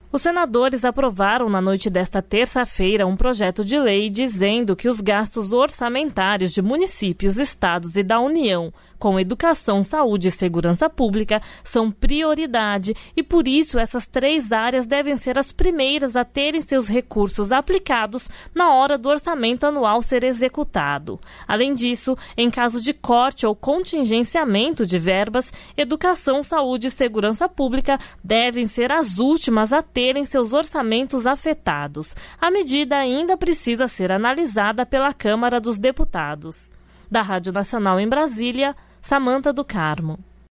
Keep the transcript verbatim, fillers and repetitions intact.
Os senadores aprovaram na noite desta terça-feira um projeto de lei dizendo que os gastos orçamentários de municípios, estados e da União com educação, saúde e segurança pública são prioridade e, por isso, essas três áreas devem ser as primeiras a terem seus recursos aplicados na hora do orçamento anual ser executado. Além disso, em caso de corte ou contingenciamento de verbas, educação, saúde e segurança pública devem ser as últimas a terem seus orçamentos afetados. A medida ainda precisa ser analisada pela Câmara dos Deputados. Da Rádio Nacional em Brasília, Samanta do Carmo.